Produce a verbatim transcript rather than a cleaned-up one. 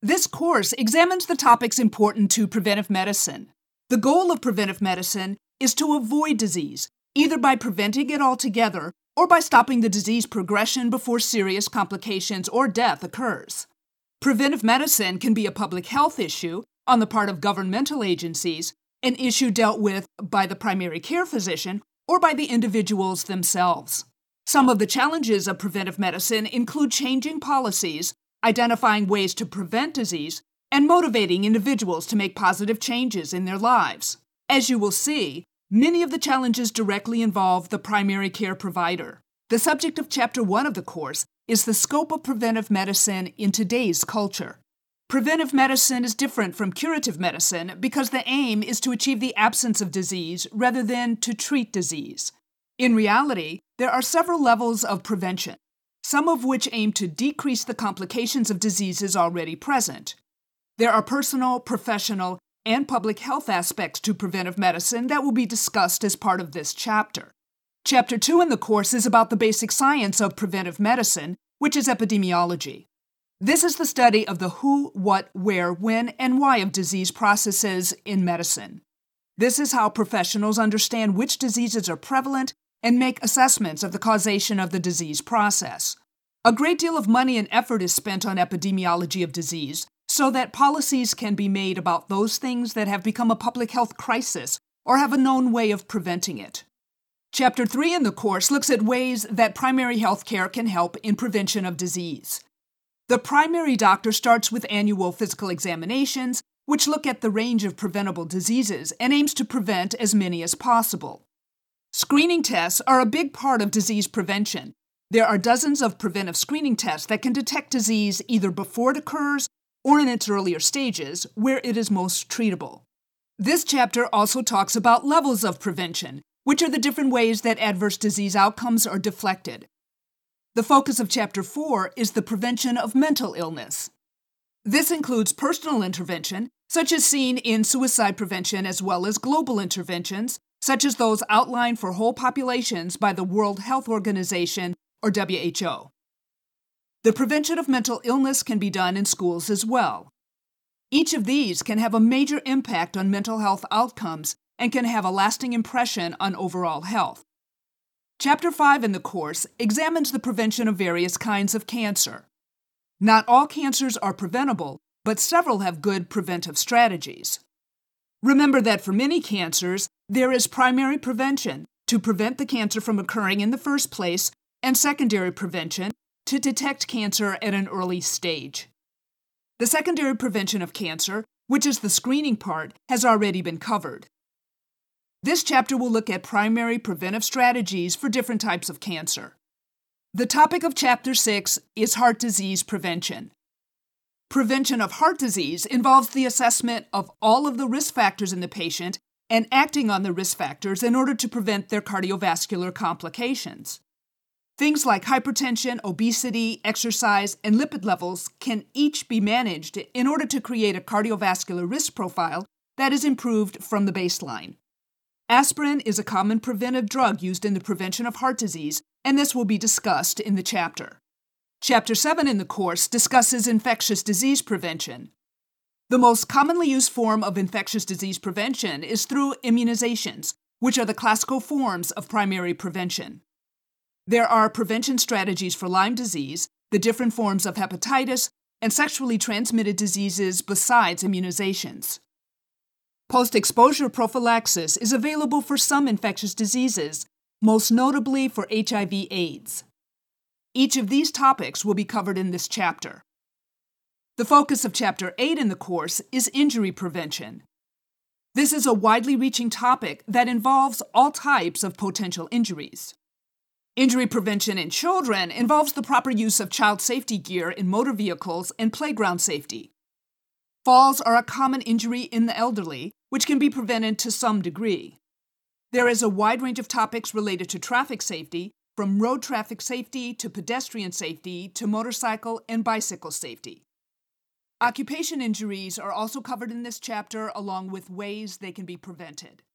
This course examines the topics important to preventive medicine. The goal of preventive medicine is to avoid disease, either by preventing it altogether or by stopping the disease progression before serious complications or death occurs. Preventive medicine can be a public health issue on the part of governmental agencies, an issue dealt with by the primary care physician, or by the individuals themselves. Some of the challenges of preventive medicine include changing policies, identifying ways to prevent disease, and motivating individuals to make positive changes in their lives. As you will see, many of the challenges directly involve the primary care provider. The subject of Chapter one of the course is the scope of preventive medicine in today's culture. Preventive medicine is different from curative medicine because the aim is to achieve the absence of disease rather than to treat disease. In reality, there are several levels of prevention, some of which aim to decrease the complications of diseases already present. There are personal, professional, and public health aspects to preventive medicine that will be discussed as part of this chapter. Chapter two in the course is about the basic science of preventive medicine, which is epidemiology. This is the study of the who, what, where, when, and why of disease processes in medicine. This is how professionals understand which diseases are prevalent and make assessments of the causation of the disease process. A great deal of money and effort is spent on epidemiology of disease so that policies can be made about those things that have become a public health crisis or have a known way of preventing it. Chapter three in the course looks at ways that primary health care can help in prevention of disease. The primary doctor starts with annual physical examinations, which look at the range of preventable diseases and aims to prevent as many as possible. Screening tests are a big part of disease prevention. There are dozens of preventive screening tests that can detect disease either before it occurs or in its earlier stages, where it is most treatable. This chapter also talks about levels of prevention, which are the different ways that adverse disease outcomes are deflected. The focus of Chapter four is the prevention of mental illness. This includes personal intervention, such as seen in suicide prevention, as well as global interventions, such as those outlined for whole populations by the World Health Organization, or W H O. The prevention of mental illness can be done in schools as well. Each of these can have a major impact on mental health outcomes and can have a lasting impression on overall health. Chapter five in the course examines the prevention of various kinds of cancer. Not all cancers are preventable, but several have good preventive strategies. Remember that for many cancers, there is primary prevention to prevent the cancer from occurring in the first place and secondary prevention to detect cancer at an early stage. The secondary prevention of cancer, which is the screening part, has already been covered. This chapter will look at primary preventive strategies for different types of cancer. The topic of Chapter six is heart disease prevention. Prevention of heart disease involves the assessment of all of the risk factors in the patient and acting on the risk factors in order to prevent their cardiovascular complications. Things like hypertension, obesity, exercise, and lipid levels can each be managed in order to create a cardiovascular risk profile that is improved from the baseline. Aspirin is a common preventive drug used in the prevention of heart disease, and this will be discussed in the chapter. Chapter seven in the course discusses infectious disease prevention. The most commonly used form of infectious disease prevention is through immunizations, which are the classical forms of primary prevention. There are prevention strategies for Lyme disease, the different forms of hepatitis, and sexually transmitted diseases besides immunizations. Post-exposure prophylaxis is available for some infectious diseases, most notably for H I V AIDS. Each of these topics will be covered in this chapter. The focus of Chapter eight in the course is injury prevention. This is a widely reaching topic that involves all types of potential injuries. Injury prevention in children involves the proper use of child safety gear in motor vehicles and playground safety. Falls are a common injury in the elderly, which can be prevented to some degree. There is a wide range of topics related to traffic safety, from road traffic safety to pedestrian safety to motorcycle and bicycle safety. Occupation injuries are also covered in this chapter, along with ways they can be prevented.